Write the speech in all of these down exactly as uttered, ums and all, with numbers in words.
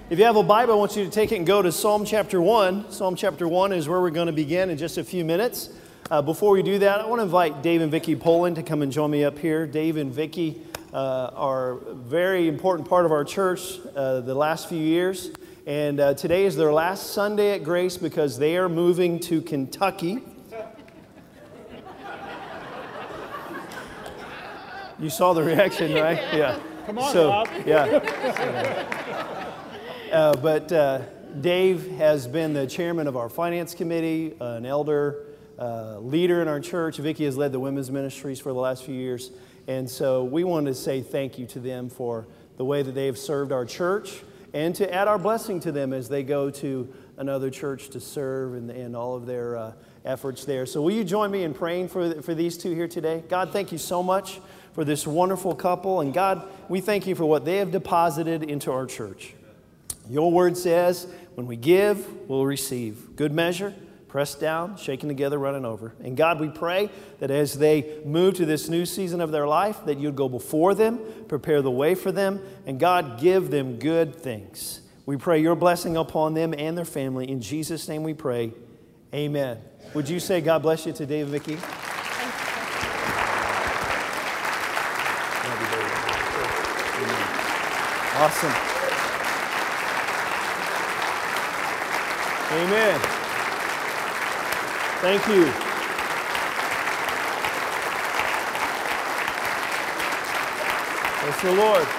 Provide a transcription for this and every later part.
If you have a Bible, I want you to take it and go to Psalm chapter one. Psalm chapter one is where we're going to begin in just a few minutes. Uh, before we do that, I want to invite Dave and Vicki Poland to come and join me up here. Dave and Vicki uh, are a very important part of our church uh, the last few years. And uh, today is their last Sunday at Grace because they are moving to Kentucky. You saw the reaction, right? Yeah. Come on, so, Bob. Yeah. Uh, but uh, Dave has been the chairman of our finance committee, uh, an elder, uh, leader in our church. Vicki has led the women's ministries for the last few years. And so we wanted to say thank you to them for the way that they have served our church and to add our blessing to them as they go to another church to serve and, and all of their uh, efforts there. So will you join me in praying for, for these two here today? God, thank you so much for this wonderful couple. And God, we thank you for what they have deposited into our church. Your word says, when we give, we'll receive. Good measure, pressed down, shaken together, running over. And God, we pray that as they move to this new season of their life, that you'd go before them, prepare the way for them, and God, give them good things. We pray your blessing upon them and their family. In Jesus' name we pray, amen. Would you say God bless you to Dave and Vicki? Awesome. Amen. Thank you. Bless the Lord.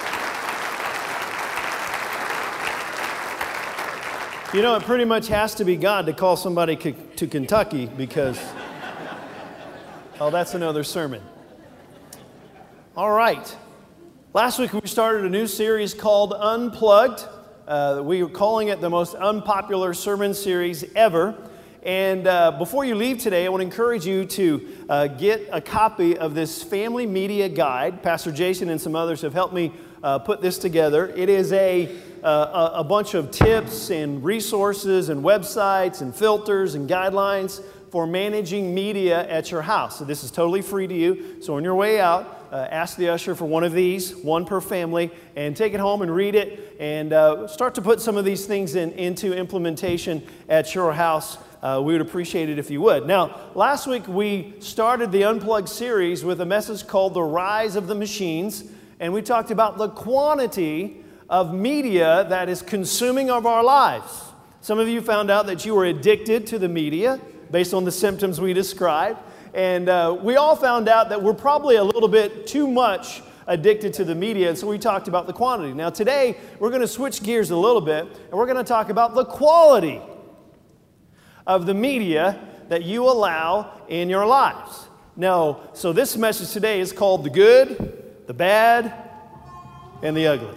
You know, it pretty much has to be God to call somebody to Kentucky because, oh, that's another sermon. All right. Last week we started a new series called Unplugged. Uh, we were calling it the most unpopular sermon series ever. And uh, before you leave today, I want to encourage you to uh, get a copy of this family media guide. Pastor Jason and some others have helped me uh, put this together. It is a, uh, a bunch of tips and resources and websites and filters and guidelines for managing media at your house. So this is totally free to you. So on your way out, Uh, ask the usher for one of these, one per family, and take it home and read it and uh, start to put some of these things in, into implementation at your house. Uh, we would appreciate it if you would. Now, last week we started the Unplugged series with a message called The Rise of the Machines, and we talked about the quantity of media that is consuming of our lives. Some of you found out that you were addicted to the media based on the symptoms we described. And uh, we all found out that we're probably a little bit too much addicted to the media, and so we talked about the quantity. Now today, we're going to switch gears a little bit, and we're going to talk about the quality of the media that you allow in your lives. Now, so this message today is called The Good, the Bad, and the Ugly.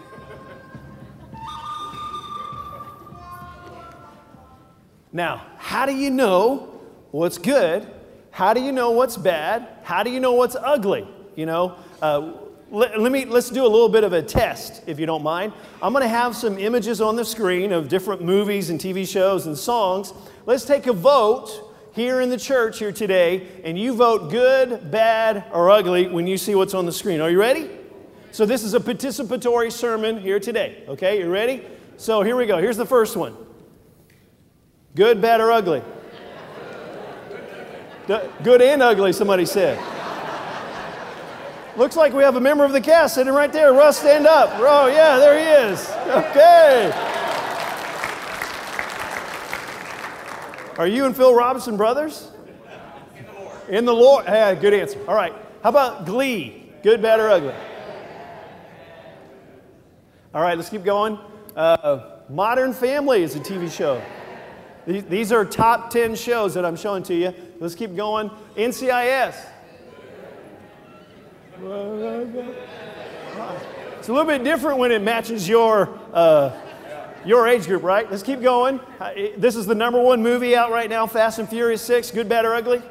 Now, how do you know what's good? How do you know what's bad? How do you know what's ugly? You know, uh, let, let me, let's do a little bit of a test, if you don't mind. I'm going to have some images on the screen of different movies and T V shows and songs. Let's take a vote here in the church here today, and you vote good, bad, or ugly when you see what's on the screen. Are you ready? So this is a participatory sermon here today. Okay, you ready? So here we go. Here's the first one. Good, bad, or ugly? Good and ugly, somebody said. Looks like we have a member of the cast sitting right there. Russ, stand up. Oh, yeah, there he is. Okay. Are you and Phil Robinson brothers? In the Lord. In the Lord. Yeah, good answer. All right. How about Glee? Good, bad, or ugly? All right, let's keep going. Uh, Modern Family is a T V show. These are top ten shows that I'm showing to you. Let's keep going. N C I S. It's a little bit different when it matches your uh, your age group, right? Let's keep going. This is the number one movie out right now, Fast and Furious six. Good, bad, or ugly?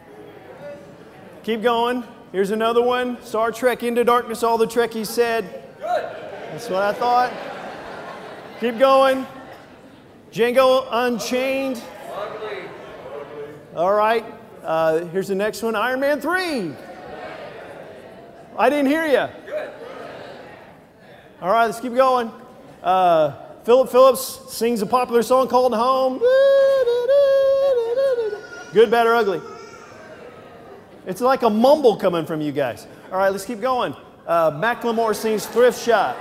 Keep going. Here's another one. Star Trek Into Darkness. All the Trekkies said. Good. That's what I thought. Keep going. Django Unchained. Ugly. All right. Uh, here's the next one. Iron Man three. I didn't hear you. Good. All right, let's keep going. Uh, Philip Phillips sings a popular song called Home. Good, bad, or ugly? It's like a mumble coming from you guys. All right, let's keep going. Uh, Macklemore sings Thrift Shop.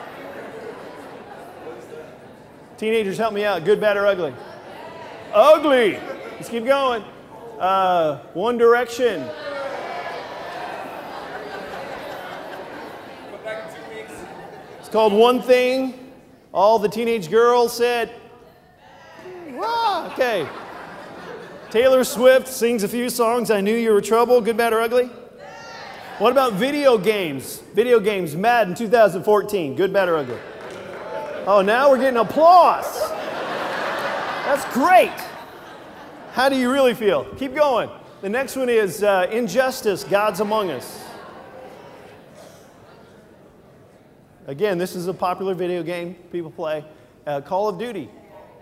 Teenagers, help me out. Good, bad, or ugly? Ugly. Let's keep going. Uh, One Direction. It's called One Thing. All the teenage girls said, wow, okay. Taylor Swift sings a few songs. I Knew You Were Trouble. Good, bad, or ugly? What about video games? Video games, Madden two thousand fourteen. Good, bad, or ugly? Oh, now we're getting applause. That's great. How do you really feel? Keep going. The next one is uh, Injustice, God's Among Us. Again, this is a popular video game people play. Uh, Call of Duty.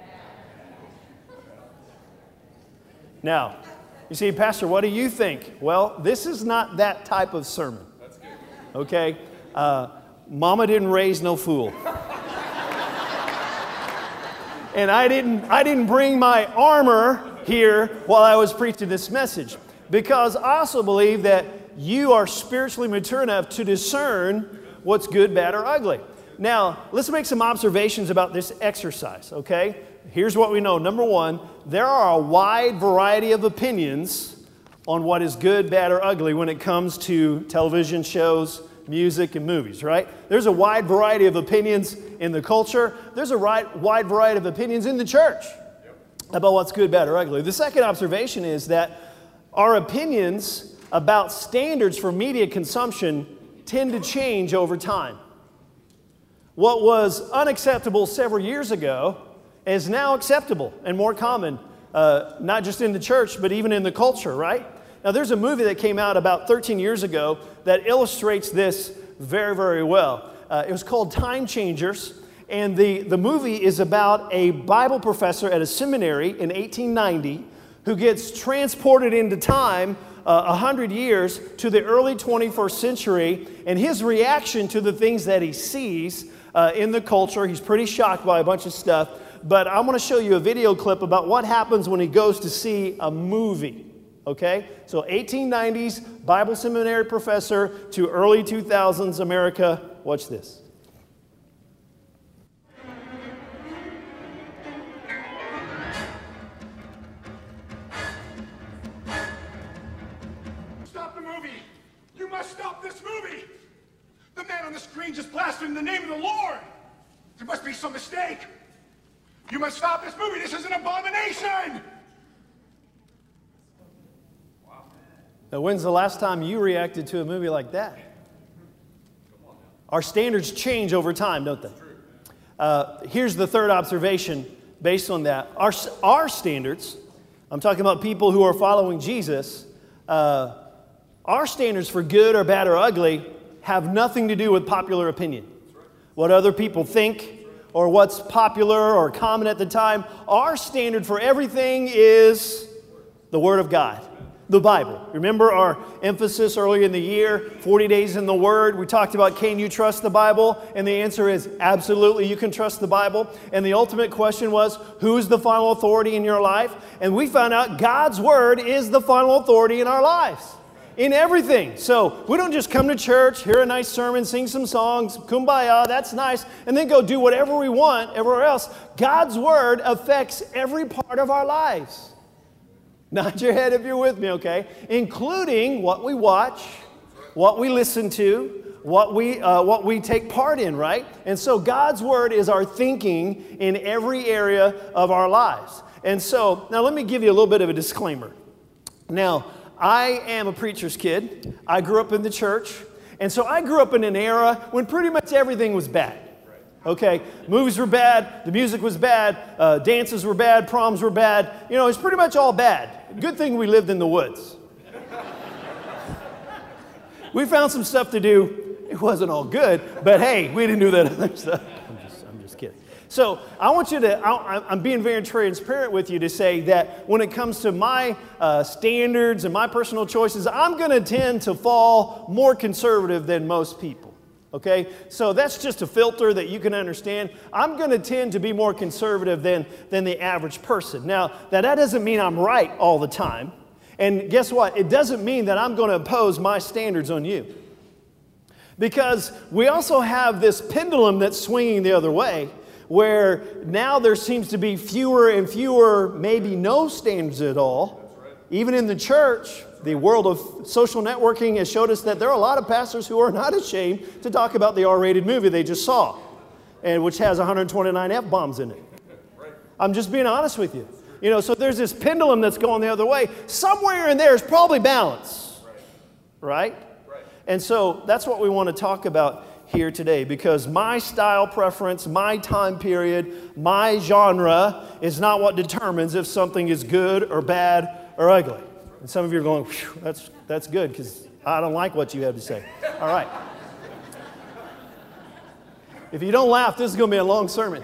Now, you see, Pastor, what do you think? Well, this is not that type of sermon. That's good. Okay? Uh, Mama didn't raise no fool. And I didn't, I didn't bring my armor here while I was preaching this message, because I also believe that you are spiritually mature enough to discern what's good, bad, or ugly. Now, let's make some observations about this exercise, okay? Here's what we know. Number one, there are a wide variety of opinions on what is good, bad, or ugly when it comes to television shows, music, and movies, right? There's a wide variety of opinions in the culture. There's a wide variety of opinions in the church about what's good, bad, or ugly. The second observation is that our opinions about standards for media consumption tend to change over time. What was unacceptable several years ago is now acceptable and more common, uh, not just in the church, but even in the culture, right? Now, there's a movie that came out about thirteen years ago that illustrates this very, very well. Uh, it was called Time Changers, and the, the movie is about a Bible professor at a seminary in eighteen ninety who gets transported into time uh, one hundred years to the early twenty-first century, and his reaction to the things that he sees uh, in the culture. He's pretty shocked by a bunch of stuff, but I'm going to show you a video clip about what happens when he goes to see a movie. Okay, so eighteen nineties Bible seminary professor to early two thousands America. Watch this. Stop the movie! You must stop this movie! The man on the screen just blasphemed the name of the Lord! There must be some mistake! You must stop this movie! This is an abomination! Now, when's the last time you reacted to a movie like that? Our standards change over time, don't they? Uh, here's the third observation based on that. Our, our standards, I'm talking about people who are following Jesus, uh, our standards for good or bad or ugly have nothing to do with popular opinion. What other people think or what's popular or common at the time. Our standard for everything is the Word of God. The Bible. Remember our emphasis earlier in the year, forty days in the Word. We talked about, can you trust the Bible? And the answer is absolutely, you can trust the Bible. And the ultimate question was, who's the final authority in your life? And we found out God's Word is the final authority in our lives, in everything. So we don't just come to church, hear a nice sermon, sing some songs, kumbaya, that's nice, and then go do whatever we want everywhere else. God's Word affects every part of our lives. Nod your head if you're with me, okay? Including what we watch, what we listen to, what we, uh, what we take part in, right? And so God's Word is our thinking in every area of our lives. And so, now let me give you a little bit of a disclaimer. Now, I am a preacher's kid. I grew up in the church. And so I grew up in an era when pretty much everything was bad. Okay, movies were bad, the music was bad, uh, dances were bad, proms were bad. You know, it's pretty much all bad. Good thing we lived in the woods. We found some stuff to do. It wasn't all good, but hey, we didn't do that other stuff. I'm just, I'm just kidding. So I want you to, I, I'm being very transparent with you to say that when it comes to my uh, standards and my personal choices, I'm going to tend to fall more conservative than most people. Okay, so that's just a filter that you can understand. I'm going to tend to be more conservative than, than the average person. Now, that, that doesn't mean I'm right all the time. And guess what? It doesn't mean that I'm going to impose my standards on you. Because we also have this pendulum that's swinging the other way, where now there seems to be fewer and fewer, maybe no standards at all. Even in the church, the world of social networking has showed us that there are a lot of pastors who are not ashamed to talk about the R-rated movie they just saw, and which has one hundred twenty-nine F-bombs in it. I'm just being honest with you. You know, so there's this pendulum that's going the other way. Somewhere in there is probably balance, right? And so that's what we want to talk about here today, because my style preference, my time period, my genre is not what determines if something is good or bad or ugly. And some of you are going, that's, that's good, because I don't like what you have to say. All right. If you don't laugh, this is going to be a long sermon.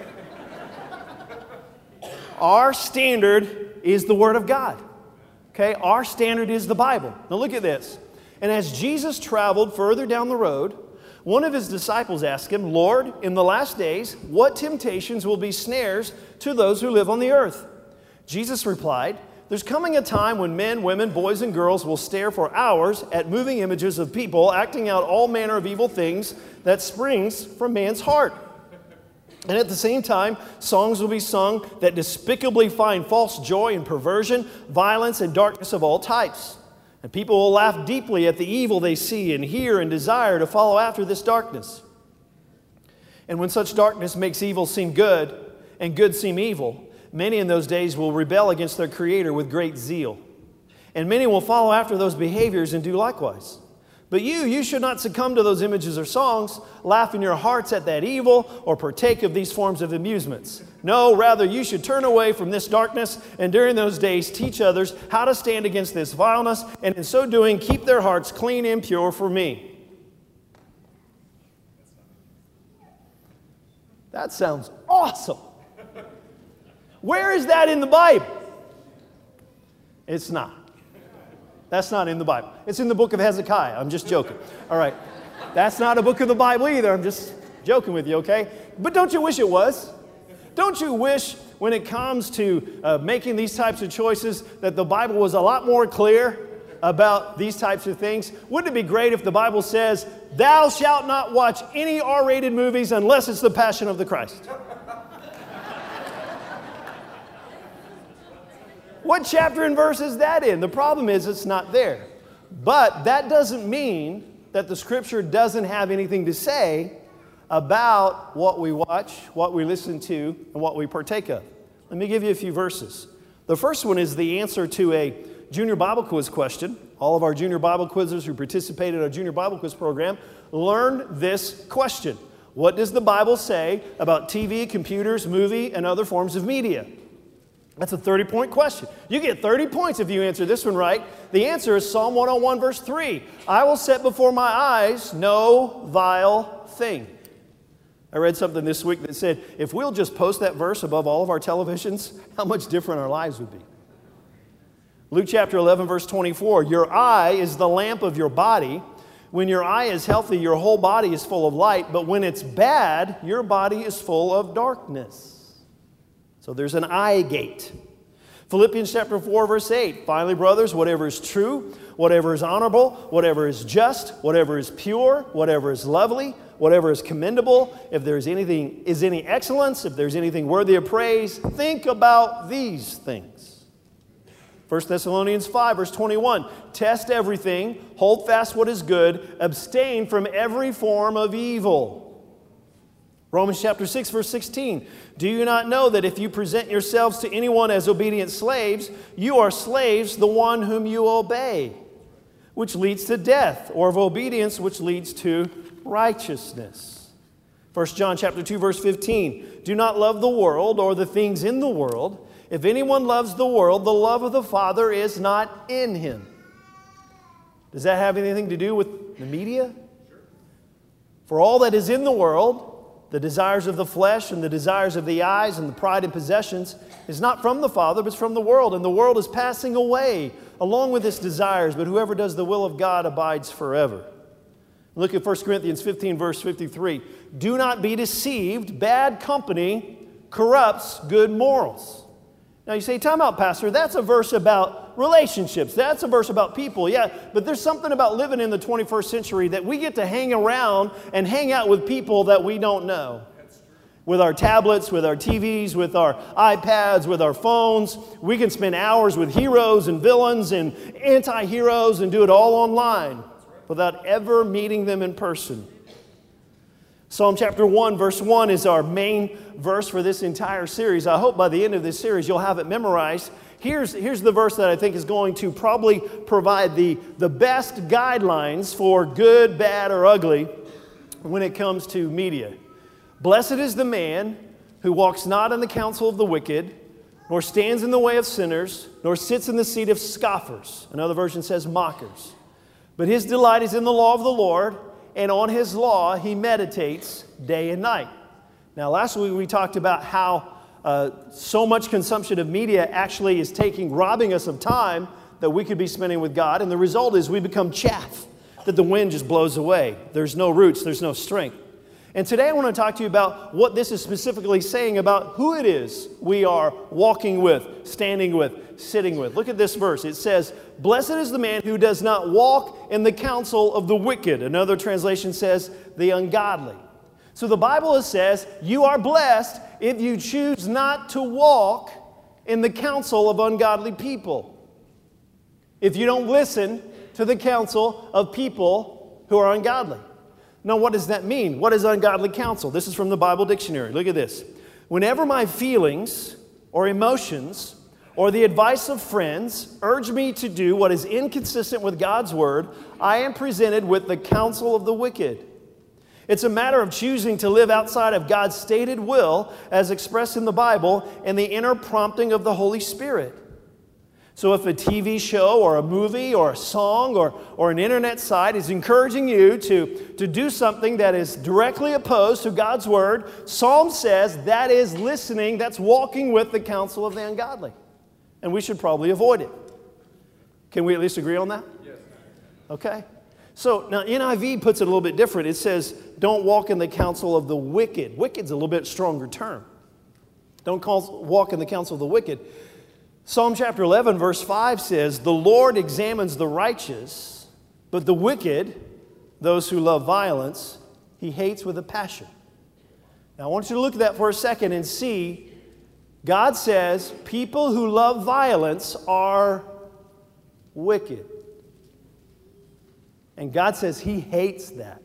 Our standard is the Word of God. Okay? Our standard is the Bible. Now look at this. And as Jesus traveled further down the road, one of his disciples asked him, Lord, in the last days, what temptations will be snares to those who live on the earth? Jesus replied, there's coming a time when men, women, boys, and girls will stare for hours at moving images of people acting out all manner of evil things that springs from man's heart. And at the same time, songs will be sung that despicably find false joy in perversion, violence, and darkness of all types. And people will laugh deeply at the evil they see and hear and desire to follow after this darkness. And when such darkness makes evil seem good and good seem evil, many in those days will rebel against their Creator with great zeal. And many will follow after those behaviors and do likewise. But you, you should not succumb to those images or songs, laugh in your hearts at that evil, or partake of these forms of amusements. No, rather you should turn away from this darkness, and during those days teach others how to stand against this vileness, and in so doing keep their hearts clean and pure for me. That sounds awesome. Where is that in the Bible? It's not. That's not in the Bible. It's in the book of Hezekiah. I'm just joking. All right. That's not a book of the Bible either. I'm just joking with you, okay? But don't you wish it was? Don't you wish when it comes to uh, making these types of choices that the Bible was a lot more clear about these types of things? Wouldn't it be great if the Bible says, thou shalt not watch any R-rated movies unless it's the Passion of the Christ? What chapter and verse is that in? The problem is it's not there. But that doesn't mean that the Scripture doesn't have anything to say about what we watch, what we listen to, and what we partake of. Let me give you a few verses. The first one is the answer to a junior Bible quiz question. All of our junior Bible quizzers who participated in our junior Bible quiz program learned this question. What does the Bible say about T V, computers, movie, and other forms of media? That's a thirty-point question. You get thirty points if you answer this one right. The answer is Psalm one oh one, verse three. I will set before my eyes no vile thing. I read something this week that said, if we'll just post that verse above all of our televisions, how much different our lives would be. Luke chapter eleven, verse twenty-four. Your eye is the lamp of your body. When your eye is healthy, your whole body is full of light. But when it's bad, your body is full of darkness. So there's an eye gate. Philippians chapter four, verse eight. Finally, brothers, whatever is true, whatever is honorable, whatever is just, whatever is pure, whatever is lovely, whatever is commendable, if there's anything, is any excellence, if there's anything worthy of praise, think about these things. First Thessalonians five, verse twenty-one. Test everything, hold fast what is good, abstain from every form of evil. Romans chapter six, verse sixteen. Do you not know that if you present yourselves to anyone as obedient slaves, you are slaves the one whom you obey, which leads to death, or of obedience, which leads to righteousness. First John chapter two, verse fifteen. Do not love the world or the things in the world. If anyone loves the world, the love of the Father is not in him. Does that have anything to do with the media? For all that is in the world, the desires of the flesh and the desires of the eyes and the pride and possessions, is not from the Father, but from the world. And the world is passing away along with its desires, but whoever does the will of God abides forever. Look at First Corinthians fifteen, verse fifty-three. Do not be deceived. Bad company corrupts good morals. Now you say, time out, Pastor. That's a verse about relationships. That's a verse about people. Yeah, but there's something about living in the twenty-first century that we get to hang around and hang out with people that we don't know. With our tablets, with our T Vs, with our iPads, with our phones. We can spend hours with heroes and villains and anti-heroes and do it all online without ever meeting them in person. Psalm chapter one, verse one is our main verse for this entire series. I hope by the end of this series you'll have it memorized. Here's, here's the verse that I think is going to probably provide the, the best guidelines for good, bad, or ugly when it comes to media. Blessed is the man who walks not in the counsel of the wicked, nor stands in the way of sinners, nor sits in the seat of scoffers. Another version says mockers. But his delight is in the law of the Lord, and on his law he meditates day and night. Now, last week we talked about how uh, so much consumption of media actually is taking, robbing us of time that we could be spending with God, and the result is we become chaff that the wind just blows away. There's no roots, there's no strength. And today I want to talk to you about what this is specifically saying about who it is we are walking with, standing with, sitting with. Look at this verse. It says, blessed is the man who does not walk in the counsel of the wicked. Another translation says, the ungodly. So the Bible says, you are blessed if you choose not to walk in the counsel of ungodly people. If you don't listen to the counsel of people who are ungodly. Now, what does that mean? What is ungodly counsel? This is from the Bible dictionary. Look at this. Whenever my feelings or emotions or the advice of friends urge me to do what is inconsistent with God's word, I am presented with the counsel of the wicked. It's a matter of choosing to live outside of God's stated will as expressed in the Bible and the inner prompting of the Holy Spirit. So if a T V show or a movie or a song or, or an internet site is encouraging you to, to do something that is directly opposed to God's word, Psalm says that is listening, that's walking with the counsel of the ungodly. And we should probably avoid it. Can we at least agree on that? Yes. Okay. So now N I V puts it a little bit different. It says, don't walk in the counsel of the wicked. Wicked's a little bit stronger term. Don't call, walk in the counsel of the wicked. Psalm chapter eleven, verse five says, the Lord examines the righteous, but the wicked, those who love violence, he hates with a passion. Now I want you to look at that for a second and see, God says people who love violence are wicked. And God says he hates that.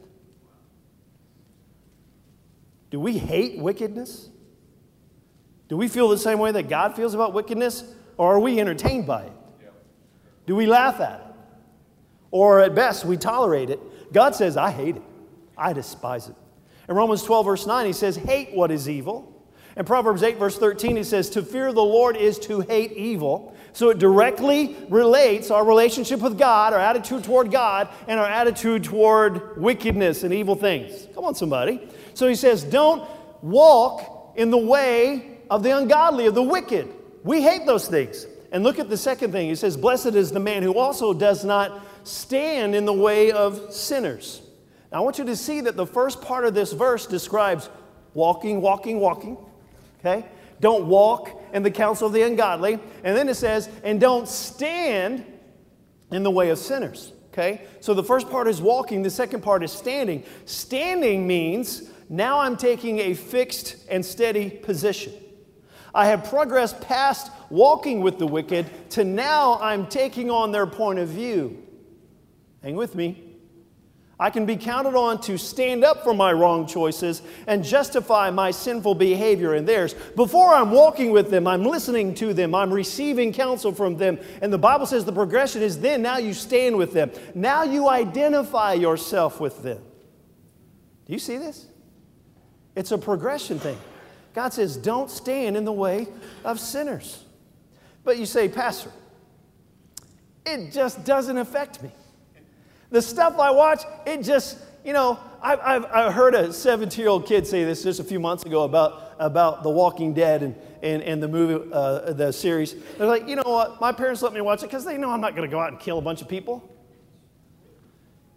Do we hate wickedness? Do we feel the same way that God feels about wickedness? Or are we entertained by it? Do we laugh at it? Or at best, we tolerate it? God says, I hate it. I despise it. In Romans twelve, verse nine, he says, hate what is evil. In Proverbs eight, verse thirteen, he says, to fear the Lord is to hate evil. So it directly relates our relationship with God, our attitude toward God, and our attitude toward wickedness and evil things. Come on, somebody. So he says, don't walk in the way of the ungodly, of the wicked. We hate those things. And look at the second thing. He says, blessed is the man who also does not stand in the way of sinners. Now, I want you to see that the first part of this verse describes walking, walking, walking. Okay? Don't walk in the counsel of the ungodly. And then it says, and don't stand in the way of sinners. Okay? So the first part is walking. The second part is standing. Standing means now I'm taking a fixed and steady position. I have progressed past walking with the wicked to now I'm taking on their point of view. Hang with me. I can be counted on to stand up for my wrong choices and justify my sinful behavior and theirs. Before I'm walking with them, I'm listening to them, I'm receiving counsel from them. And the Bible says the progression is then, now you stand with them. Now you identify yourself with them. Do you see this? It's a progression thing. God says, don't stand in the way of sinners. But you say, Pastor, it just doesn't affect me. The stuff I watch, it just, you know, I've, I've, I heard a seventeen-year-old kid say this just a few months ago about, about The Walking Dead and, and, and the movie, uh, the series. They're like, you know what, my parents let me watch it because they know I'm not going to go out and kill a bunch of people.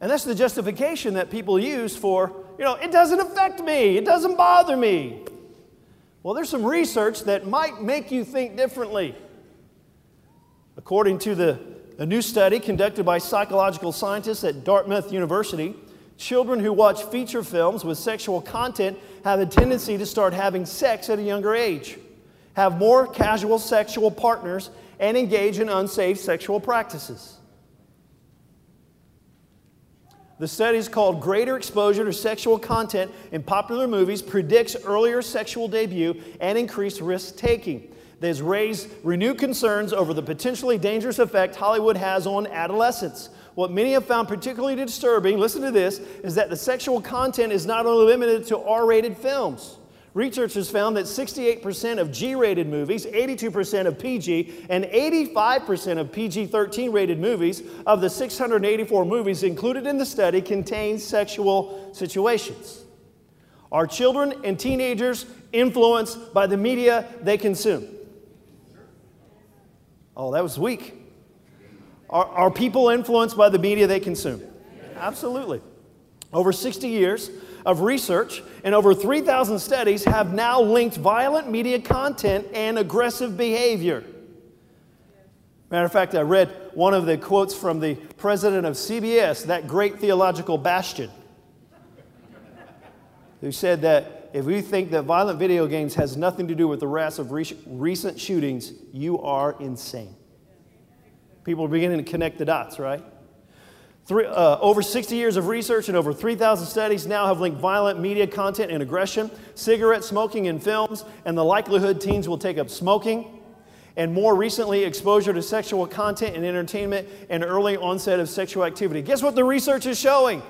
And that's the justification that people use for, you know, it doesn't affect me, it doesn't bother me. Well, there's some research that might make you think differently. According to the, a new study conducted by psychological scientists at Dartmouth University, children who watch feature films with sexual content have a tendency to start having sex at a younger age, have more casual sexual partners, and engage in unsafe sexual practices. The study is called Greater Exposure to Sexual Content in Popular Movies Predicts Earlier Sexual Debut and Increased Risk-Taking. That has raised renewed concerns over the potentially dangerous effect Hollywood has on adolescents. What many have found particularly disturbing, listen to this, is that the sexual content is not only limited to R-rated films. Researchers found that sixty-eight percent of G-rated movies, eighty-two percent of P G, and eighty-five percent of P G thirteen rated movies of the six hundred eighty-four movies included in the study contain sexual situations. Are children and teenagers influenced by the media they consume? Oh, that was weak. Are, are people influenced by the media they consume? Absolutely. Over sixty years of research and over three thousand studies have now linked violent media content and aggressive behavior. Matter of fact, I read one of the quotes from the president of C B S, that great theological bastion, who said that if you think that violent video games has nothing to do with the rest of re- recent shootings, you are insane. People are beginning to connect the dots, right? Three, uh, over sixty years of research and over three thousand studies now have linked violent media content and aggression, cigarette smoking in films, and the likelihood teens will take up smoking, and more recently, exposure to sexual content and entertainment and early onset of sexual activity. Guess what the research is showing?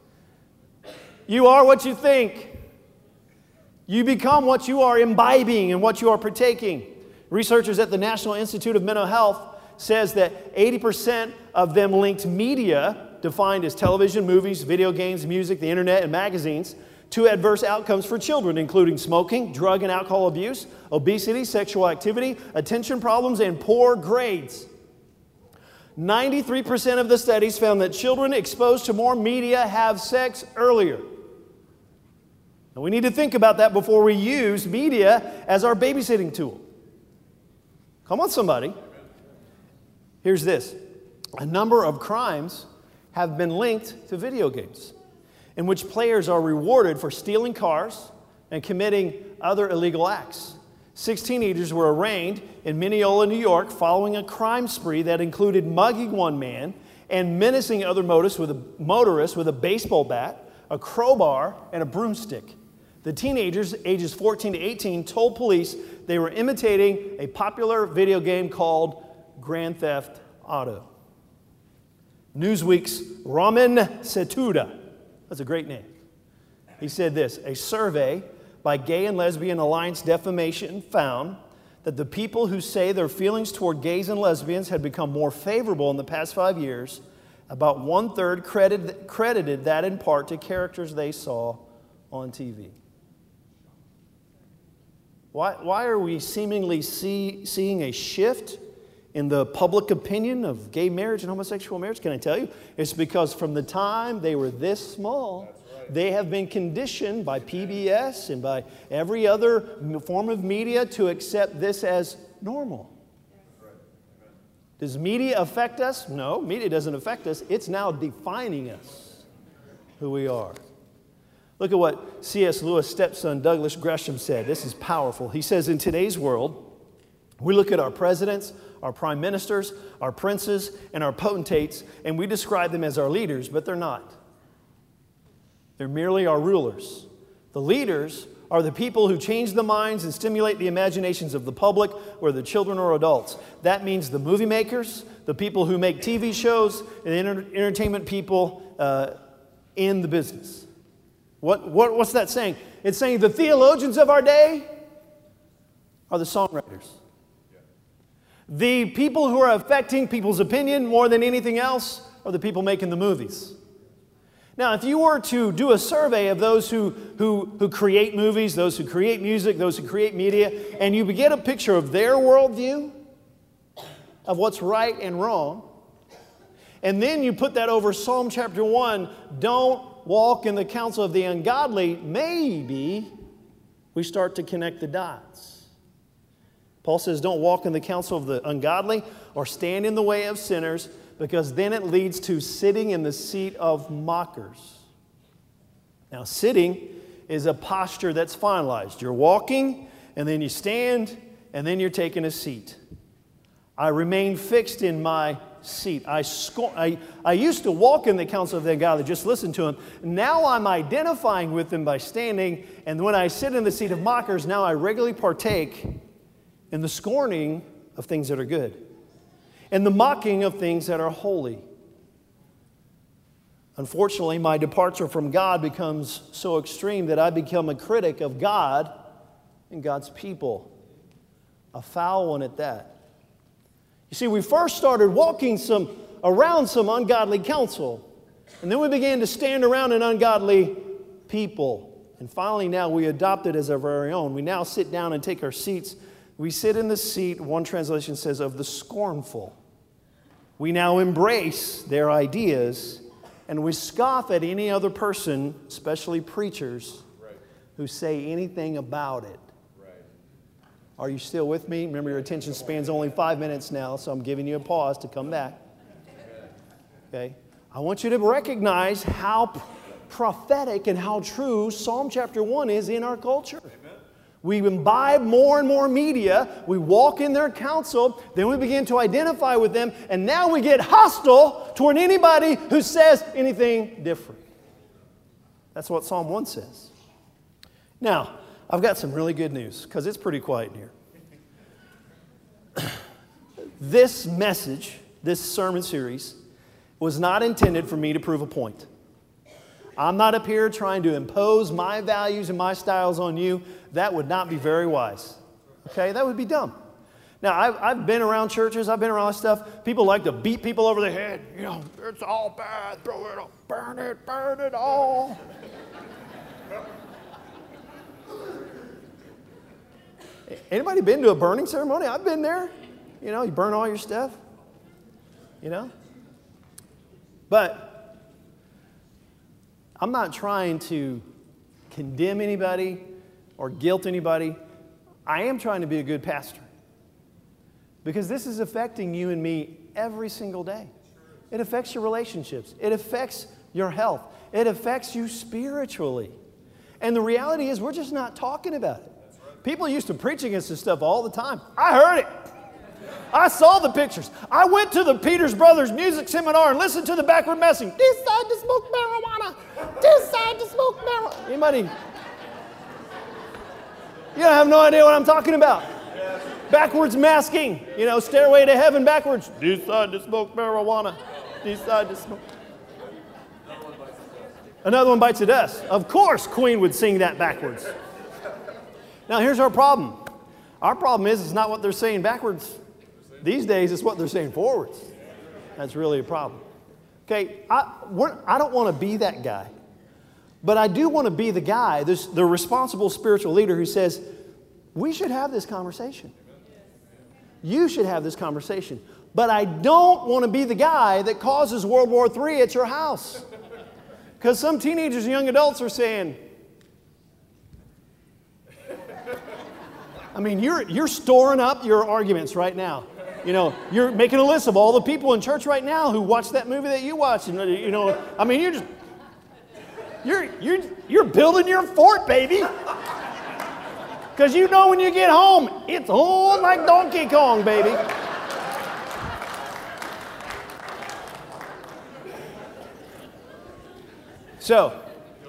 You are what you think. You become what you are imbibing and what you are partaking. Researchers at the National Institute of Mental Health says that eighty percent of them linked media, defined as television, movies, video games, music, the internet, and magazines, to adverse outcomes for children, including smoking, drug and alcohol abuse, obesity, sexual activity, attention problems, and poor grades. ninety-three percent of the studies found that children exposed to more media have sex earlier. And we need to think about that before we use media as our babysitting tool. Come on, somebody. Here's this. A number of crimes have been linked to video games, in which players are rewarded for stealing cars and committing other illegal acts. Six teenagers were arraigned in Mineola, New York, following a crime spree that included mugging one man and menacing other motorists with a, motorists with a baseball bat, a crowbar, and a broomstick. The teenagers, ages fourteen to eighteen, told police they were imitating a popular video game called Grand Theft Auto. Newsweek's Raman Setuda, that's a great name. He said this: a survey by Gay and Lesbian Alliance Defamation found that the people who say their feelings toward gays and lesbians had become more favorable in the past five years, about one-third credited, credited that in part to characters they saw on T V. Why, why are we seemingly see, seeing a shift in the public opinion of gay marriage and homosexual marriage? Can I tell you? It's because from the time they were this small, right, they have been conditioned by P B S and by every other form of media to accept this as normal. Right. Does media affect us? No, media doesn't affect us. It's now defining us, who we are. Look at what C S Lewis' stepson Douglas Gresham said. This is powerful. He says, in today's world, we look at our presidents, our prime ministers, our princes, and our potentates, and we describe them as our leaders, but they're not. They're merely our rulers. The leaders are the people who change the minds and stimulate the imaginations of the public, whether children or adults. That means the movie makers, the people who make T V shows, and the enter- entertainment people uh, in the business. What, what, what's that saying? It's saying the theologians of our day are the songwriters. The people who are affecting people's opinion more than anything else are the people making the movies. Now, if you were to do a survey of those who, who, who create movies, those who create music, those who create media, and you get a picture of their worldview, of what's right and wrong, And then you put that over Psalm chapter one, don't walk in the counsel of the ungodly, maybe we start to connect the dots. Paul says, don't walk in the counsel of the ungodly or stand in the way of sinners, because then it leads to sitting in the seat of mockers. Now, sitting is a posture that's finalized. You're walking, and then you stand, and then you're taking a seat. I remain fixed in my seat. I, sco- I, I used to walk in the counsel of the ungodly, just listen to him. Now I'm identifying with them by standing, and when I sit in the seat of mockers, now I regularly partake in the scorning of things that are good and the mocking of things that are holy. Unfortunately, my departure from God becomes so extreme that I become a critic of God and God's people. A foul one at that. You see, we first started walking some around some ungodly counsel, and then we began to stand around an ungodly people. And finally now we adopt it as our very own. We now sit down and take our seats. We sit in the seat, one translation says, of the scornful. We now embrace their ideas, and we scoff at any other person, especially preachers, right, who say anything about it. Right. Are you still with me? Remember, your attention span's only five minutes now, so I'm giving you a pause to come back. Okay? I want you to recognize how prophetic and how true Psalm chapter one is in our culture. Amen. We imbibe more and more media, we walk in their counsel, then we begin to identify with them, and now we get hostile toward anybody who says anything different. That's what Psalm one says. Now, I've got some really good news, because it's pretty quiet in here. This message, this sermon series, was not intended for me to prove a point. I'm not up here trying to impose my values and my styles on you. That would not be very wise. Okay? That would be dumb. Now, I've, I've been around churches. I've been around stuff. People like to beat people over the head. You know, it's all bad. Throw it all. Burn it. Burn it all. Anybody been to a burning ceremony? I've been there. You know, you burn all your stuff. You know? But I'm not trying to condemn anybody or guilt anybody. I am trying to be a good pastor, because this is affecting you and me every single day. It affects your relationships. It affects your health. It affects you spiritually. And the reality is, we're just not talking about it. People used to preach against this stuff all the time. I heard it. I saw the pictures. I went to the Peters Brothers music seminar and listened to the backward messing. Decide to smoke marijuana. Decide to smoke marijuana. Anybody? You don't have no idea what I'm talking about. Backwards masking. You know, Stairway to Heaven backwards. Decide to smoke marijuana. Decide to smoke. Another one bites the dust. Of course Queen would sing that backwards. Now here's our problem. Our problem is it's not what they're saying backwards. These days, it's what they're saying forwards. That's really a problem. Okay, I, we're, I don't want to be that guy. But I do want to be the guy, this, the responsible spiritual leader who says, we should have this conversation. You should have this conversation. But I don't want to be the guy that causes World War Three at your house. Because some teenagers and young adults are saying, I mean, you're, you're storing up your arguments right now. You know, you're making a list of all the people in church right now who watched that movie that you watched. And, you know, I mean, you're just, you're, you're, you're building your fort, baby. Because you know when you get home, it's on like Donkey Kong, baby. So,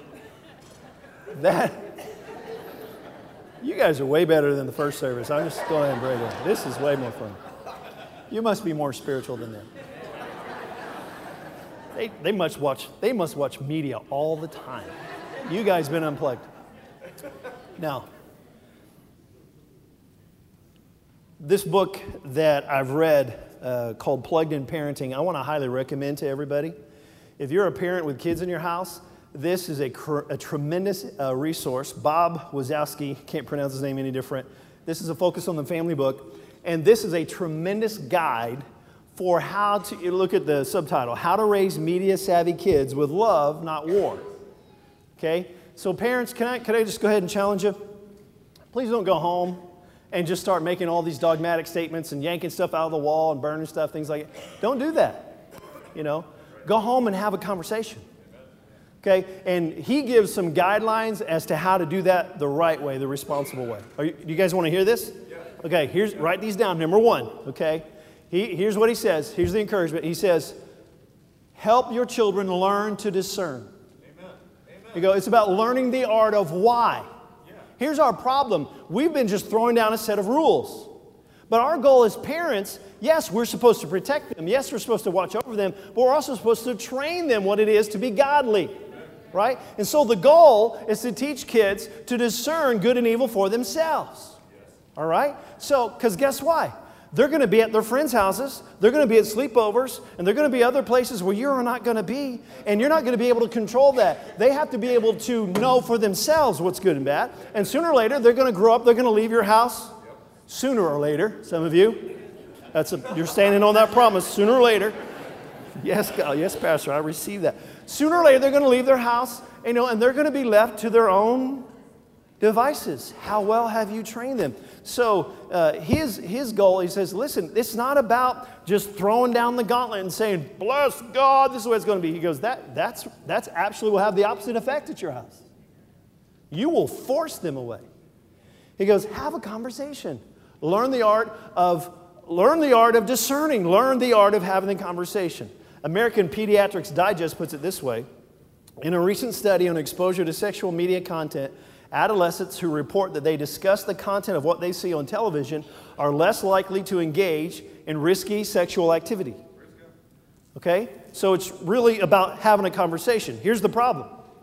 that, you guys are way better than the first service. I'm just going ahead and break it. This is way more fun. You must be more spiritual than them. They, they, must watch, they must watch media all the time. You guys been unplugged. Now, this book that I've read uh, called Plugged In Parenting, I want to highly recommend to everybody. If you're a parent with kids in your house, this is a, a tremendous uh, resource. Bob Wazowski, can't pronounce his name any different. This is a Focus on the Family book. And this is a tremendous guide for how to, you look at the subtitle, How to Raise Media-Savvy Kids with Love, Not War. Okay? So parents, can I, can I just go ahead and challenge you? Please don't go home and just start making all these dogmatic statements and yanking stuff out of the wall and burning stuff, things like that. Don't do that. You know? Go home and have a conversation. Okay? And he gives some guidelines as to how to do that the right way, the responsible way. Are you, do you guys want to hear this? Okay, here's, write these down. Number one, okay? He, here's what he says. Here's the encouragement. He says, help your children learn to discern. Amen. Amen. You go, it's about learning the art of why. Yeah. Here's our problem. We've been just throwing down a set of rules. But our goal as parents, yes, we're supposed to protect them. Yes, we're supposed to watch over them. But we're also supposed to train them what it is to be godly. Amen. Right? And so the goal is to teach kids to discern good and evil for themselves. Yes. All right? So, because guess why? They're going to be at their friends' houses, they're going to be at sleepovers, and they're going to be other places where you're not going to be, and you're not going to be able to control that. They have to be able to know for themselves what's good and bad, and sooner or later, they're going to grow up, they're going to leave your house. Sooner or later, some of you, that's a, you're standing on that promise, sooner or later. Yes, God, yes, Pastor, I receive that. Sooner or later, they're going to leave their house, you know, and they're going to be left to their own devices. How well have you trained them? So uh, his, his goal, he says, listen, it's not about just throwing down the gauntlet and saying, bless God, this is what it's going to be. He goes, that, that's, that's actually will have the opposite effect at your house. You will force them away. He goes, have a conversation. Learn the art of, learn the art of discerning. Learn the art of having the conversation. American Pediatrics Digest puts it this way. In a recent study on exposure to sexual media content, adolescents who report that they discuss the content of what they see on television are less likely to engage in risky sexual activity. Okay? So it's really about having a conversation. Here's the problem.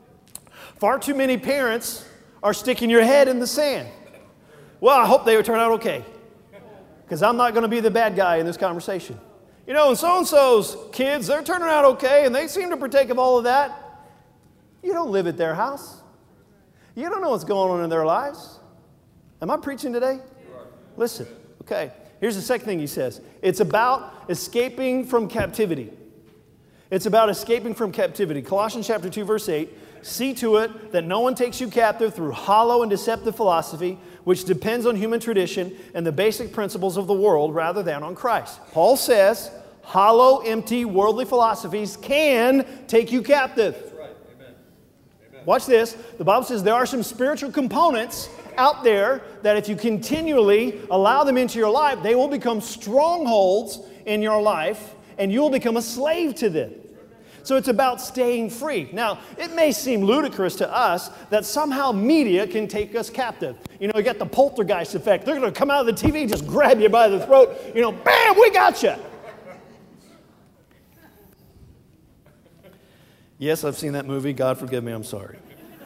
Far too many parents are sticking your head in the sand. Well, I hope they would turn out okay, because I'm not going to be the bad guy in this conversation. You know, and so-and-so's kids, they're turning out okay, and they seem to partake of all of that. You don't live at their house. You don't know what's going on in their lives. Am I preaching today? Listen, okay. Here's the second thing he says. It's about escaping from captivity. It's about escaping from captivity. Colossians chapter two, verse eight. See to it that no one takes you captive through hollow and deceptive philosophy, which depends on human tradition and the basic principles of the world rather than on Christ. Paul says, hollow, empty, worldly philosophies can take you captive. Watch this. The Bible says there are some spiritual components out there that if you continually allow them into your life, they will become strongholds in your life and you will become a slave to them. So it's about staying free. Now, it may seem ludicrous to us that somehow media can take us captive. You know, you got the poltergeist effect. They're going to come out of the T V, just grab you by the throat. You know, bam, we got you. Yes, I've seen that movie. God forgive me, I'm sorry.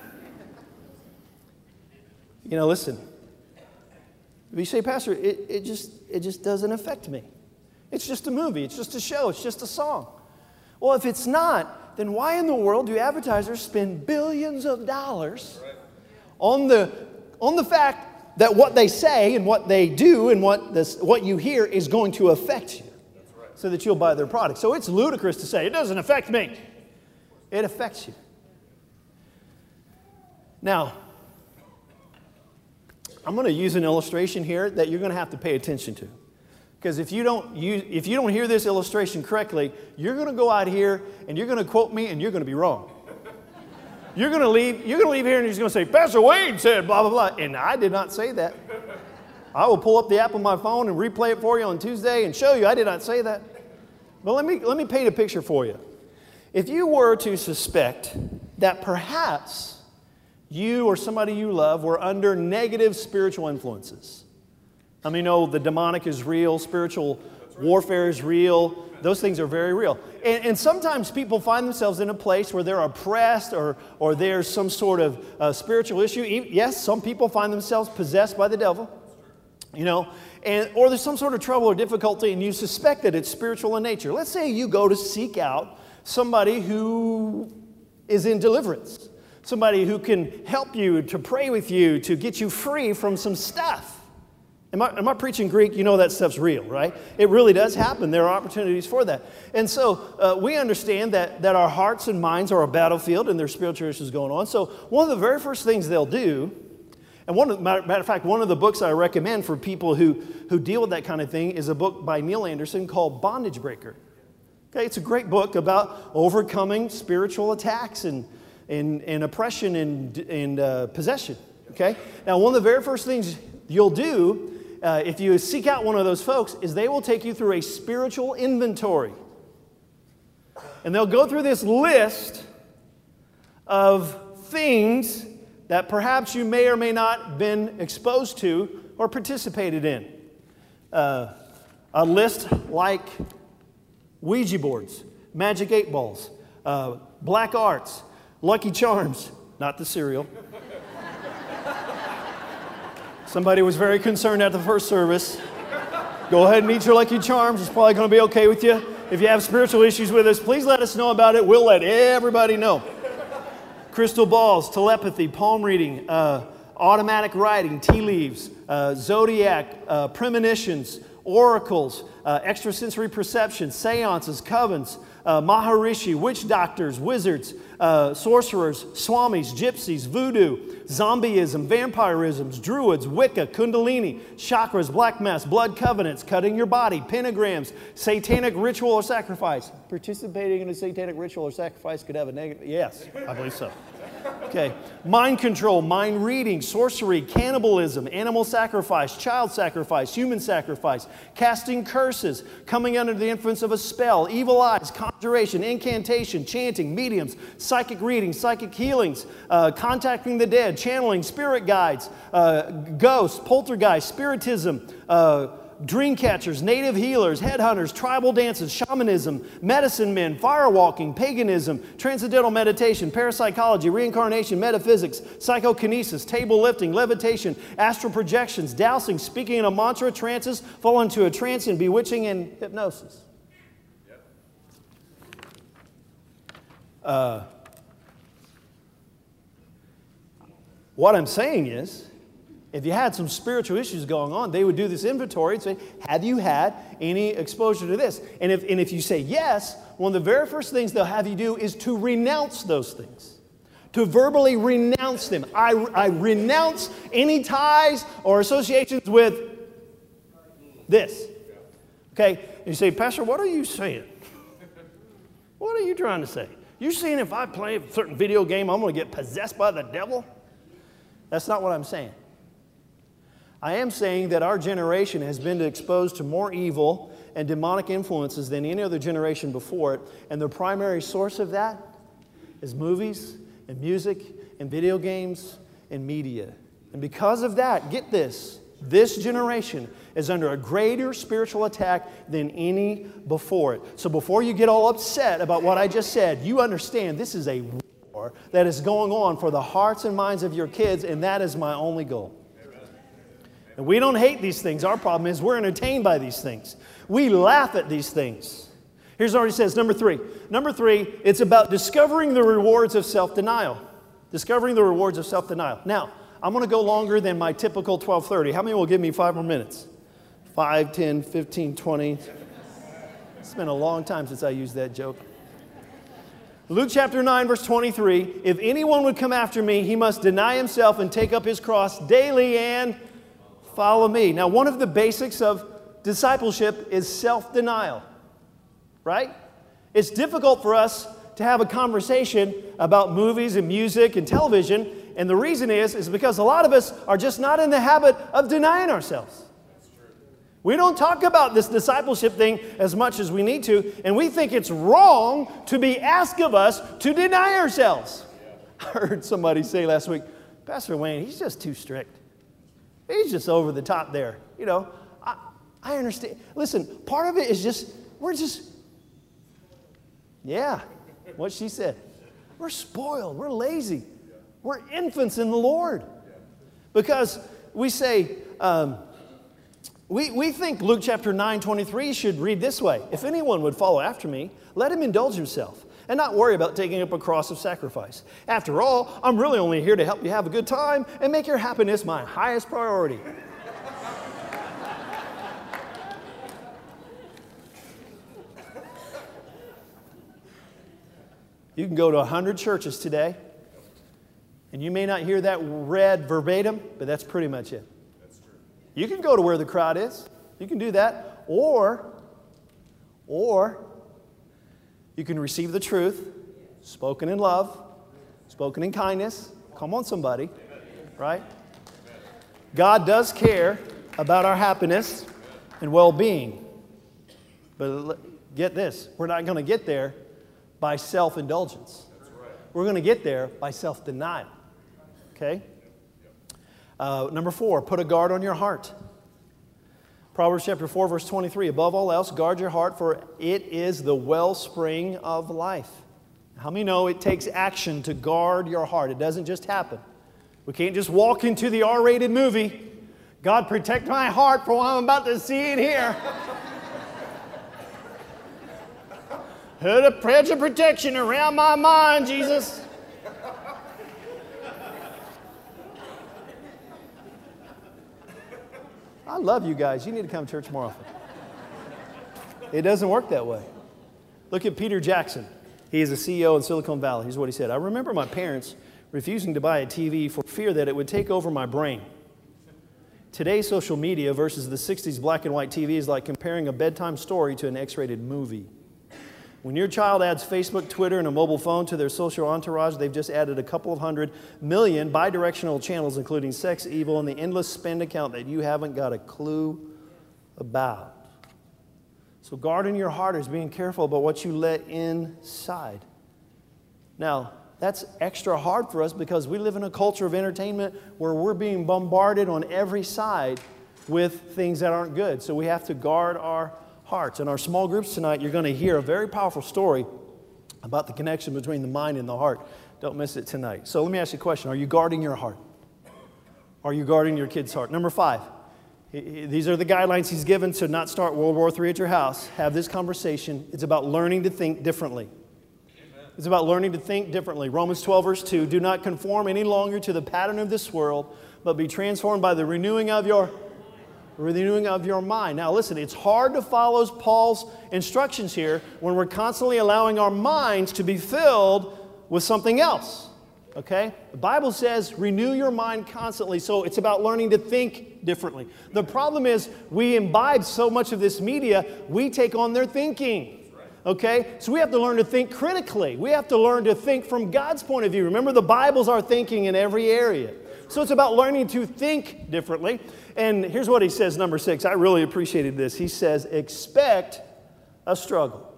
You know, listen. If you say, Pastor, it, it, just, it just doesn't affect me. It's just a movie. It's just a show. It's just a song. Well, if it's not, then why in the world do advertisers spend billions of dollars on the, on the fact that what they say and what they do and what, this, what you hear is going to affect you so that you'll buy their product? So it's ludicrous to say, it doesn't affect me. It affects you. Now, I'm going to use an illustration here that you're going to have to pay attention to. Because if you don't use, if you don't hear this illustration correctly, you're going to go out here and you're going to quote me and you're going to be wrong. You're going to leave, you're going to leave here and you're going to say, Pastor Wade said blah, blah, blah. And I did not say that. I will pull up the app on my phone and replay it for you on Tuesday and show you I did not say that. But let me, let me paint a picture for you. If you were to suspect that perhaps you or somebody you love were under negative spiritual influences. I mean, oh, the demonic is real, spiritual warfare is real. Those things are very real. And, and sometimes people find themselves in a place where they're oppressed or, or there's some sort of uh, spiritual issue. Yes, some people find themselves possessed by the devil, you know, and, or there's some sort of trouble or difficulty and you suspect that it's spiritual in nature. Let's say you go to seek out somebody who is in deliverance. Somebody who can help you, to pray with you, to get you free from some stuff. Am I, am I preaching Greek? You know that stuff's real, right? It really does happen. There are opportunities for that. And so uh, we understand that, that our hearts and minds are a battlefield and there's spiritual issues going on. So one of the very first things they'll do, and one of, matter, matter of fact, one of the books I recommend for people who, who deal with that kind of thing is a book by Neil Anderson called Bondage Breaker. Okay, it's a great book about overcoming spiritual attacks and, and, and oppression and, and uh, possession. Okay? Now, one of the very first things you'll do Uh, if you seek out one of those folks, is they will take you through a spiritual inventory. And they'll go through this list of things that perhaps you may or may not have been exposed to or participated in. Uh, a list like Ouija boards, magic eight balls, uh, black arts, Lucky Charms, not the cereal. Somebody was very concerned at the first service. Go ahead and eat your Lucky Charms. It's probably going to be okay with you. If you have spiritual issues with us, please let us know about it. We'll let everybody know. Crystal balls, telepathy, palm reading, uh, automatic writing, tea leaves, uh, zodiac, uh, premonitions, oracles, uh, extrasensory perception, seances, covens, uh, maharishi, witch doctors, wizards, uh, sorcerers, swamis, gypsies, voodoo, zombieism, vampirisms, druids, Wicca, kundalini, chakras, black mass, blood covenants, cutting your body, pentagrams, satanic ritual or sacrifice. Participating in a satanic ritual or sacrifice could have a negative, yes, I believe so. Okay, mind control, mind reading, sorcery, cannibalism, animal sacrifice, child sacrifice, human sacrifice, casting curses, coming under the influence of a spell, evil eyes, conjuration, incantation, chanting, mediums, psychic readings, psychic healings, uh, contacting the dead, channeling, spirit guides, uh, ghosts, poltergeist, spiritism, uh, dream catchers, native healers, headhunters, tribal dances, shamanism, medicine men, firewalking, paganism, transcendental meditation, parapsychology, reincarnation, metaphysics, psychokinesis, table lifting, levitation, astral projections, dowsing, speaking in a mantra, trances, fall into a trance, and bewitching and hypnosis. Uh, what I'm saying is, if you had some spiritual issues going on, they would do this inventory and say, have you had any exposure to this? And if, and if you say yes, one of the very first things they'll have you do is to renounce those things. To verbally renounce them. I, I renounce any ties or associations with this. Okay? And you say, Pastor, what are you saying? What are you trying to say? You saying if I play a certain video game, I'm going to get possessed by the devil? That's not what I'm saying. I am saying that our generation has been exposed to more evil and demonic influences than any other generation before it, and the primary source of that is movies and music and video games and media. And because of that, get this, this generation is under a greater spiritual attack than any before it. So before you get all upset about what I just said, you understand this is a war that is going on for the hearts and minds of your kids, and that is my only goal. And we don't hate these things. Our problem is we're entertained by these things. We laugh at these things. Here's what he says, number three. Number three, it's about discovering the rewards of self-denial. Discovering the rewards of self-denial. Now, I'm going to go longer than my typical twelve thirty. How many will give me five more minutes? five, ten, fifteen, twenty. It's been a long time since I used that joke. Luke chapter nine, verse twenty-three. If anyone would come after me, he must deny himself and take up his cross daily and follow me. Now, one of the basics of discipleship is self-denial, right? It's difficult for us to have a conversation about movies and music and television, and the reason is, is because a lot of us are just not in the habit of denying ourselves. We don't talk about this discipleship thing as much as we need to, and we think it's wrong to be asked of us to deny ourselves. I heard somebody say last week, Pastor Wayne, he's just too strict. He's just over the top there. You know, I, I understand. Listen, part of it is just, we're just, yeah, what she said. We're spoiled. We're lazy. We're infants in the Lord. Because we say, um, we, we think Luke chapter nine twenty-three should read this way. If anyone would follow after me, let him indulge himself and not worry about taking up a cross of sacrifice. After all, I'm really only here to help you have a good time and make your happiness my highest priority. You can go to a hundred churches today, and you may not hear that read verbatim, but that's pretty much it. That's true. You can go to where the crowd is. You can do that. Or, or you can receive the truth, spoken in love, spoken in kindness. Come on, somebody. Right? God does care about our happiness and well-being. But get this, we're not going to get there by self-indulgence. We're going to get there by self-denial. Okay? Uh, number four, put a guard on your heart. Proverbs chapter four, verse twenty-three, above all else, guard your heart, for it is the wellspring of life. How many know it takes action to guard your heart? It doesn't just happen. We can't just walk into the R-rated movie. God, protect my heart for what I'm about to see in here. Put a hedge of protection around my mind, Jesus. I love you guys. You need to come to church more often. It doesn't work that way. Look at Peter Jackson. He is a C E O in Silicon Valley. Here's what he said. I remember my parents refusing to buy a T V for fear that it would take over my brain. Today's social media versus the sixties black and white T V is like comparing a bedtime story to an X-rated movie. When your child adds Facebook, Twitter, and a mobile phone to their social entourage, they've just added a couple of hundred million bi-directional channels, including sex, evil, and the endless spend account that you haven't got a clue about. So guarding your heart is being careful about what you let inside. Now, that's extra hard for us because we live in a culture of entertainment where we're being bombarded on every side with things that aren't good. So we have to guard our hearts. In our small groups tonight, you're going to hear a very powerful story about the connection between the mind and the heart. Don't miss it tonight. So let me ask you a question. Are you guarding your heart? Are you guarding your kid's heart? Number five. These are the guidelines he's given to not start World War Three at your house. Have this conversation. It's about learning to think differently. It's about learning to think differently. Romans twelve, verse two, do not conform any longer to the pattern of this world, but be transformed by the renewing of your renewing of your mind. Now listen, it's hard to follow Paul's instructions here when we're constantly allowing our minds to be filled with something else. Okay? The Bible says renew your mind constantly, so it's about learning to think differently. The problem is we imbibe so much of this media, we take on their thinking. Okay? So we have to learn to think critically. We have to learn to think from God's point of view. Remember, the Bible's our thinking in every area. So it's about learning to think differently. And here's what he says, number six. I really appreciated this. He says, expect a struggle.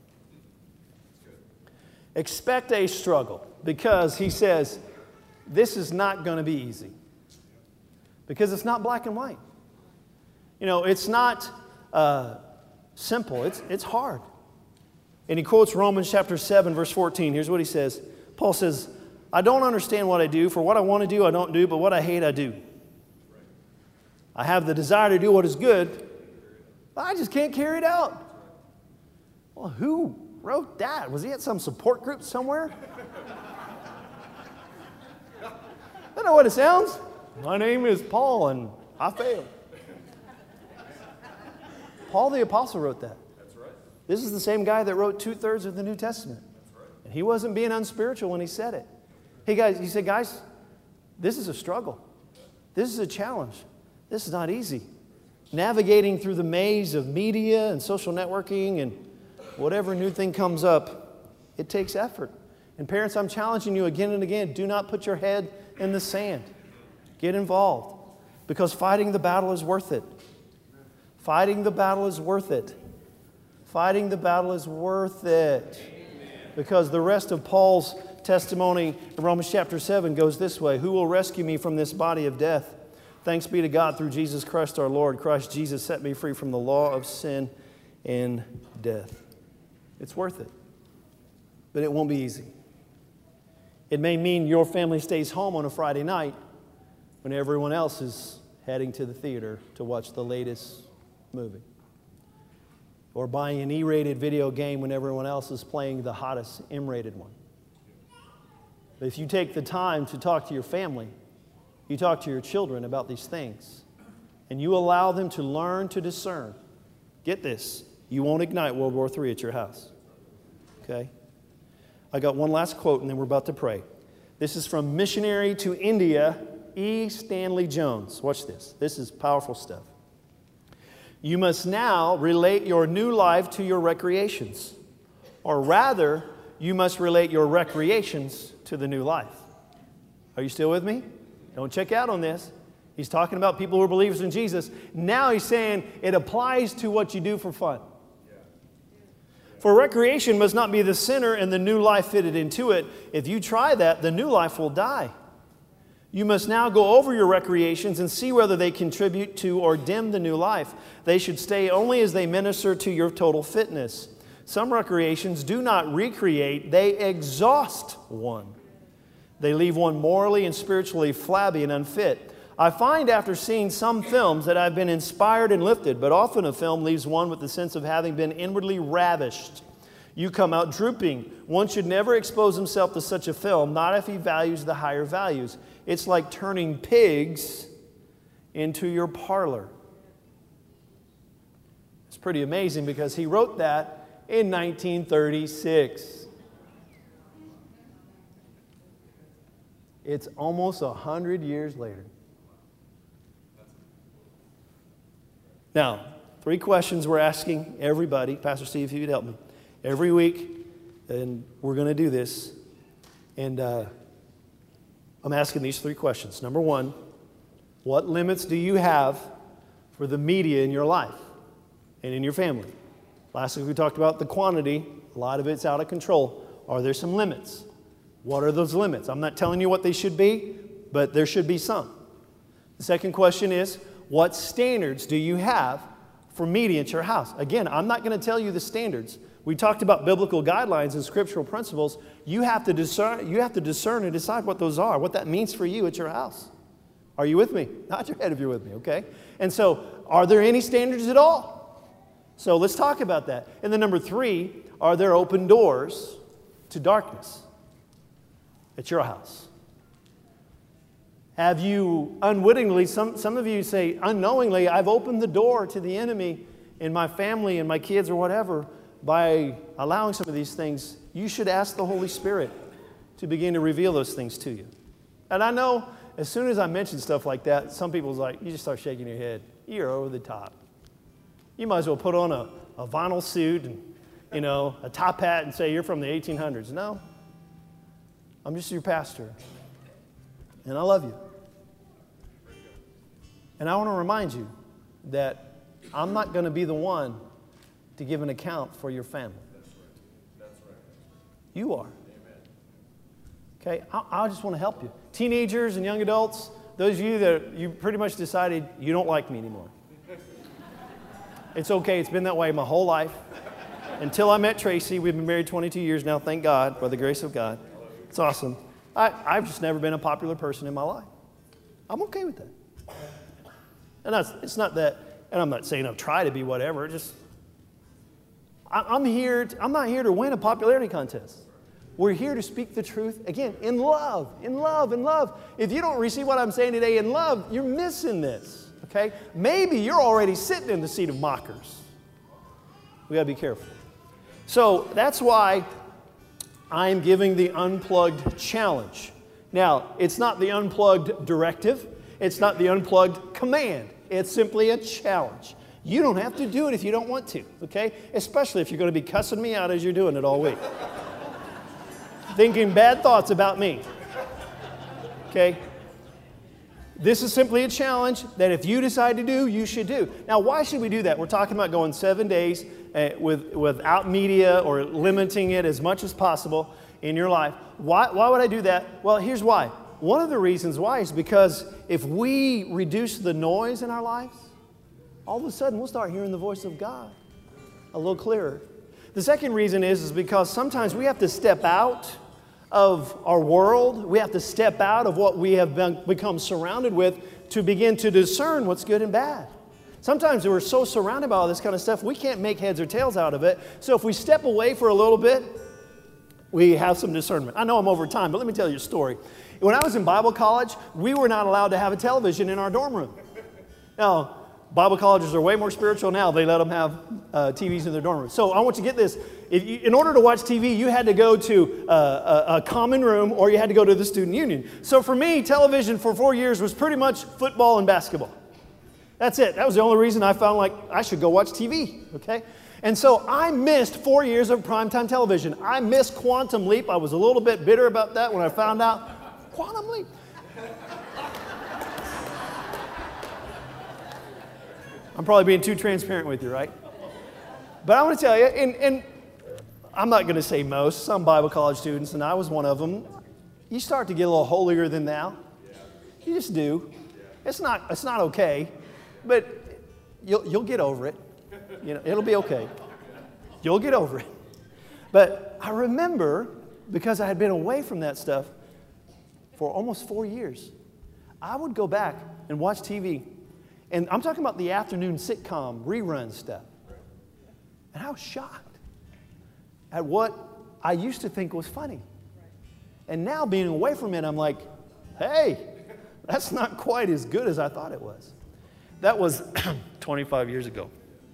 Expect a struggle. Because he says, this is not going to be easy. Because it's not black and white. You know, it's not uh, simple. It's, it's hard. And he quotes Romans chapter seven, verse fourteen. Here's what he says. Paul says, I don't understand what I do. For what I want to do, I don't do. But what I hate, I do. I have the desire to do what is good, but I just can't carry it out. Well, who wrote that? Was he at some support group somewhere? I don't know what it sounds. My name is Paul, and I failed. Paul the Apostle wrote that. That's right. This is the same guy that wrote two-thirds of the New Testament. That's right. And he wasn't being unspiritual when he said it. Hey, guys, he said, guys, this is a struggle. This is a challenge. This is not easy. Navigating through the maze of media and social networking and whatever new thing comes up, it takes effort. And parents, I'm challenging you again and again, do not put your head in the sand. Get involved. Because fighting the battle is worth it. Fighting the battle is worth it. Fighting the battle is worth it. Because the rest of Paul's testimony in Romans chapter seven goes this way. Who will rescue me from this body of death? Thanks be to God through Jesus Christ our Lord. Christ Jesus set me free from the law of sin and death. It's worth it. But it won't be easy. It may mean your family stays home on a Friday night when everyone else is heading to the theater to watch the latest movie. Or buying an E-rated video game when everyone else is playing the hottest M-rated one. But if you take the time to talk to your family, you talk to your children about these things, and you allow them to learn to discern, get this, you won't ignite World War Three at your house. Okay? I got one last quote, and then we're about to pray. This is from Missionary to India, E. Stanley Jones. Watch this. This is powerful stuff. You must now relate your new life to your recreations. Or rather, you must relate your recreations to the new life. Are you still with me? Don't check out on this. He's talking about people who are believers in Jesus. Now he's saying it applies to what you do for fun. For recreation must not be the center and the new life fitted into it. If you try that, the new life will die. You must now go over your recreations and see whether they contribute to or dim the new life. They should stay only as they minister to your total fitness. Some recreations do not recreate, they exhaust one. They leave one morally and spiritually flabby and unfit. I find after seeing some films that I've been inspired and lifted, but often a film leaves one with the sense of having been inwardly ravished. You come out drooping. One should never expose himself to such a film, not if he values the higher values. It's like turning pigs into your parlor. It's pretty amazing because he wrote that in nineteen thirty-six. It's almost a hundred years later. Now, three questions we're asking everybody. Pastor Steve, if you could help me. Every week, and we're going to do this. And uh, I'm asking these three questions. Number one, what limits do you have for the media in your life and in your family? Last week we talked about the quantity. A lot of it's out of control. Are there some limits? What are those limits? I'm not telling you what they should be, but there should be some. The second question is, what standards do you have for media at your house? Again, I'm not going to tell you the standards. We talked about biblical guidelines and scriptural principles. You have to discern, you have to discern and decide what those are, what that means for you at your house. Are you with me? Nod your head if you're with me, okay? And so, are there any standards at all? So let's talk about that. And then number three, are there open doors to darkness at your house? Have you unwittingly, some, some of you say unknowingly, I've opened the door to the enemy in my family and my kids or whatever by allowing some of these things. You should ask the Holy Spirit to begin to reveal those things to you. And I know as soon as I mention stuff like that, some people's like, you just start shaking your head. You're over the top. You might as well put on a, a vinyl suit and, you know, a top hat and say you're from the eighteen hundreds. No, I'm just your pastor. And I love you. And I want to remind you that I'm not going to be the one to give an account for your family. That's right. That's right. You are. Amen. Okay, I, I just want to help you. Teenagers and young adults, those of you that you pretty much decided you don't like me anymore. It's okay. It's been that way my whole life. Until I met Tracy, we've been married twenty-two years now, thank God, by the grace of God. It's awesome. I, I've just never been a popular person in my life. I'm okay with that. And that's, it's not that, and I'm not saying I'll try to be whatever, just, I, I'm here, to, I'm not here to win a popularity contest. We're here to speak the truth, again, in love, in love, in love. If you don't receive what I'm saying today in love, you're missing this, okay? Maybe you're already sitting in the seat of mockers. We gotta be careful. So that's why I'm giving the Unplugged challenge. Now, it's not the Unplugged directive. It's not the Unplugged command. It's simply a challenge. You don't have to do it if you don't want to, okay? Especially if you're going to be cussing me out as you're doing it all week. Thinking bad thoughts about me, okay? This is simply a challenge that if you decide to do, you should do. Now, why should we do that? We're talking about going seven days uh, with, without media or limiting it as much as possible in your life. Why, why would I do that? Well, here's why. One of the reasons why is because if we reduce the noise in our lives, all of a sudden we'll start hearing the voice of God a little clearer. The second reason is, is because sometimes we have to step out of our world. We have to step out of what we have been, become surrounded with to begin to discern what's good and bad. Sometimes we're so surrounded by all this kind of stuff, we can't make heads or tails out of it. So if we step away for a little bit, we have some discernment. I know I'm over time, but let me tell you a story. When I was in Bible college, we were not allowed to have a television in our dorm room. Now, Bible colleges are way more spiritual now. They let them have uh, T Vs in their dorm room. So I want you to get this. If you, in order to watch T V, you had to go to uh, a, a common room or you had to go to the student union. So for me, television for four years was pretty much football and basketball. That's it. That was the only reason I found like I should go watch T V, okay? And so I missed four years of primetime television. I missed Quantum Leap. I was a little bit bitter about that when I found out. Quantum Leap. I'm probably being too transparent with you, right? But I want to tell you, and, and I'm not going to say most, some Bible college students, and I was one of them, you start to get a little holier than thou. You just do. It's not, it's not okay, but you'll, you'll get over it. You know, it'll be okay. You'll get over it. But I remember, because I had been away from that stuff for almost four years, I would go back and watch T V. And I'm talking about the afternoon sitcom rerun stuff. And I was shocked at what I used to think was funny. And now being away from it, I'm like, hey, that's not quite as good as I thought it was. That was twenty-five years ago.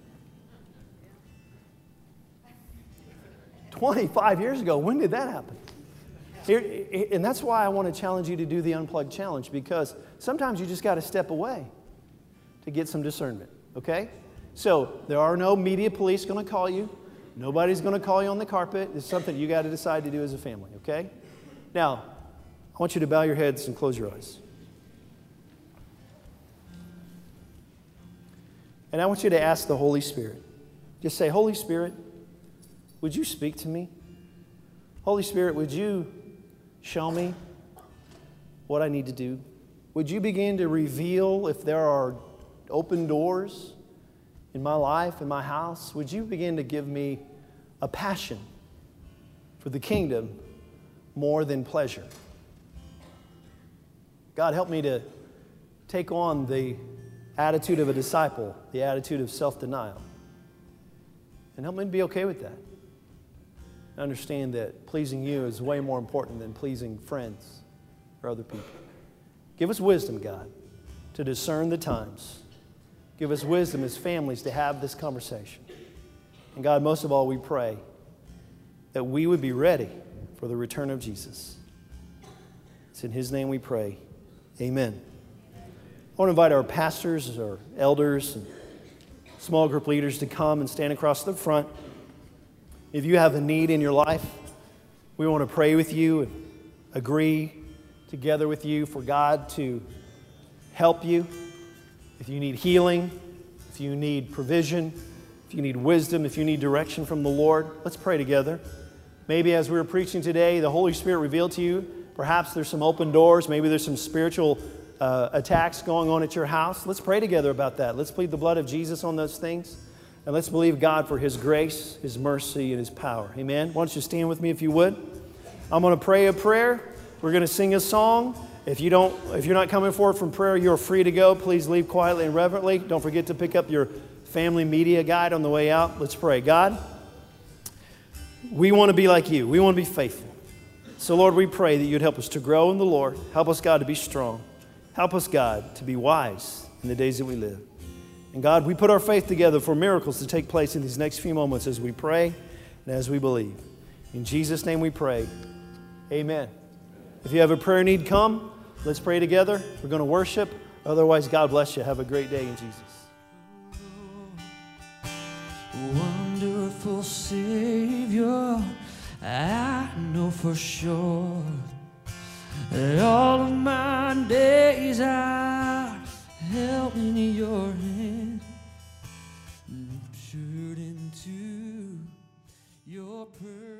twenty-five years ago, when did that happen? Here, and that's why I want to challenge you to do the Unplugged Challenge, because sometimes you just got to step away to get some discernment, okay? So there are no media police going to call you. Nobody's going to call you on the carpet. It's something you got to decide to do as a family, okay? Now, I want you to bow your heads and close your eyes. And I want you to ask the Holy Spirit. Just say, Holy Spirit, would you speak to me? Holy Spirit, would you show me what I need to do? Would you begin to reveal if there are open doors in my life, in my house? Would you begin to give me a passion for the kingdom more than pleasure? God, help me to take on the attitude of a disciple, the attitude of self-denial. And help me to be okay with that. Understand that pleasing you is way more important than pleasing friends or other people. Give us wisdom, God, to discern the times. Give us wisdom as families to have this conversation. And God, most of all, we pray that we would be ready for the return of Jesus. It's in His name we pray. Amen. I want to invite our pastors, our elders, and small group leaders to come and stand across the front. If you have a need in your life, we want to pray with you and agree together with you for God to help you. If you need healing, if you need provision, if you need wisdom, if you need direction from the Lord, let's pray together. Maybe as we were preaching today, the Holy Spirit revealed to you, perhaps there's some open doors, maybe there's some spiritual uh, attacks going on at your house. Let's pray together about that. Let's plead the blood of Jesus on those things. And let's believe God for His grace, His mercy, and His power. Amen? Why don't you stand with me if you would? I'm going to pray a prayer. We're going to sing a song. If you don't, if you're not coming forward from prayer, you're free to go. Please leave quietly and reverently. Don't forget to pick up your family media guide on the way out. Let's pray. God, we want to be like you. We want to be faithful. So, Lord, we pray that you'd help us to grow in the Lord. Help us, God, to be strong. Help us, God, to be wise in the days that we live. And God, we put our faith together for miracles to take place in these next few moments as we pray and as we believe. In Jesus' name we pray. Amen. If you have a prayer need, come. Let's pray together. We're going to worship. Otherwise, God bless you. Have a great day in Jesus. Wonderful Savior, I know for sure that all of my days are held in your hand, pictured into your perfect